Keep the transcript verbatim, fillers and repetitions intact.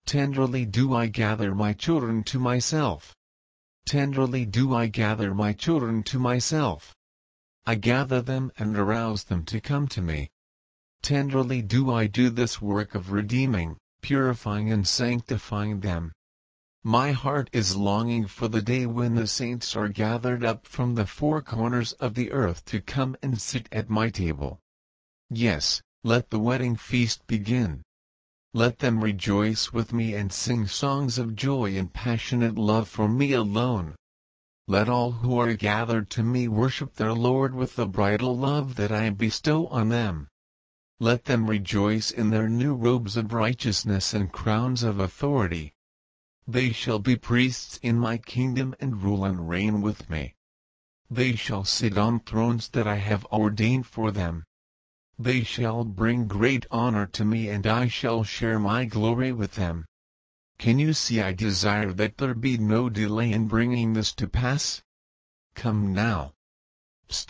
Tenderly do I gather my children to myself. Tenderly do I gather my children to myself. I gather them and arouse them to come to me. Tenderly do I do this work of redeeming, purifying and sanctifying them. My heart is longing for the day when the saints are gathered up from the four corners of the earth to come and sit at my table. Yes, let the wedding feast begin. Let them rejoice with me and sing songs of joy and passionate love for me alone. Let all who are gathered to me worship their Lord with the bridal love that I bestow on them. Let them rejoice in their new robes of righteousness and crowns of authority. They shall be priests in my kingdom and rule and reign with me. They shall sit on thrones that I have ordained for them. They shall bring great honor to me and I shall share my glory with them. Can you see I desire that there be no delay in bringing this to pass? Come now,